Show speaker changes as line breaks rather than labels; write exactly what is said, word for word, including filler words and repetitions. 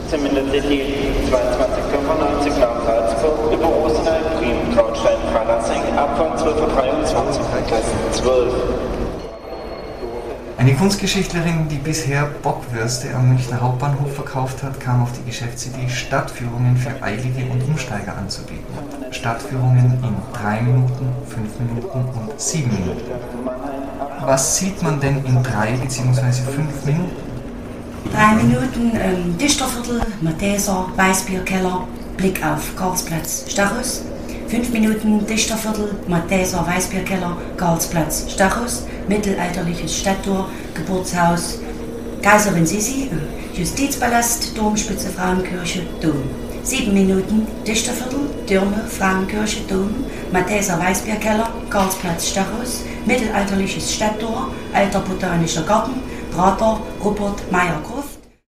Zumindest die zweiundzwanzig fünfundneunzig nach Salzburg über Rosenheim, Bremen, Traunstein, Freilassing, Abfahrt zwölf Uhr dreiundzwanzig, Klasse zwölf.
Eine Kunstgeschichtlerin, die bisher Bockwürste am Münchner Hauptbahnhof verkauft hat, kam auf die Geschäftsidee, Stadtführungen für Eilige und Umsteiger anzubieten. Stadtführungen in drei Minuten, fünf Minuten und sieben Minuten. Was sieht man denn in drei bzw. fünf Minuten?
Drei Minuten ähm, Dichterviertel, Matheser, Weißbierkeller, Blick auf Karlsplatz, Stachus. Fünf Minuten Dichterviertel, Matheser, Weißbierkeller, Karlsplatz, Stachus. Mittelalterliches Stadttor, Geburtshaus, Kaiserin Sissi, Justizpalast, Domspitze, Frauenkirche, Dom. Sieben Minuten Dichterviertel, Türme, Frauenkirche, Dom, Matheser, Weißbierkeller, Karlsplatz, Stachus. Mittelalterliches Stadttor, alter botanischer Garten, Prater, Rupert, Meyer,